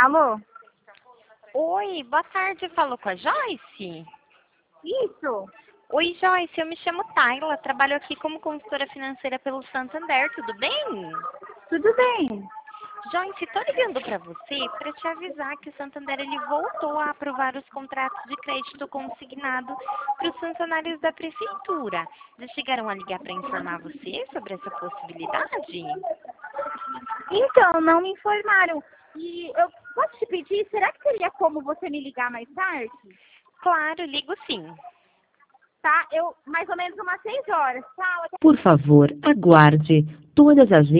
Alô? Oi, boa tarde, falo com a Joyce? Isso? Oi, Joyce, eu me chamo Tayla, trabalho aqui como consultora financeira pelo Santander, tudo bem? Tudo bem. Joyce, tô ligando para você para te avisar que o Santander ele voltou a aprovar os contratos de crédito consignado para os funcionários da prefeitura. Já chegaram a ligar para informar você sobre essa possibilidade? Então, não me informaram. E eu posso te pedir, será que teria como você me ligar mais tarde? Claro, ligo sim. Tá? Mais ou menos umas 6 horas, tá? Por favor, aguarde. Todas as